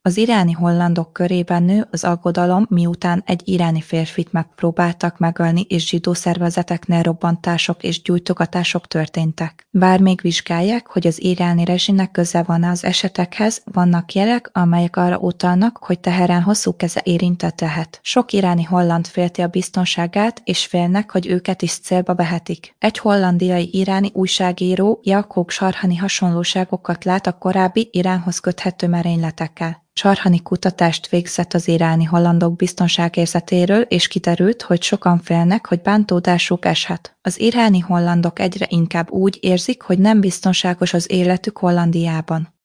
Az iráni hollandok körében nő az aggodalom, miután egy iráni férfit megpróbáltak megölni, és zsidó szervezeteknél robbantások és gyújtogatások történtek. Bár még vizsgálják, hogy az iráni rezsimnek köze van az esetekhez, vannak jelek, amelyek arra utalnak, hogy Teherán hosszú keze érintett lehet. Sok iráni holland félti a biztonságát, és félnek, hogy őket is célba vehetik. Egy hollandiai iráni újságíró, Jakob Sarhani hasonlóságokat lát a korábbi Iránhoz köthető merényletekkel. Sarhani kutatást végzett az iráni hollandok biztonságérzetéről, és kiderült, hogy sokan félnek, hogy bántódásuk eshet. Az iráni hollandok egyre inkább úgy érzik, hogy nem biztonságos az életük Hollandiában.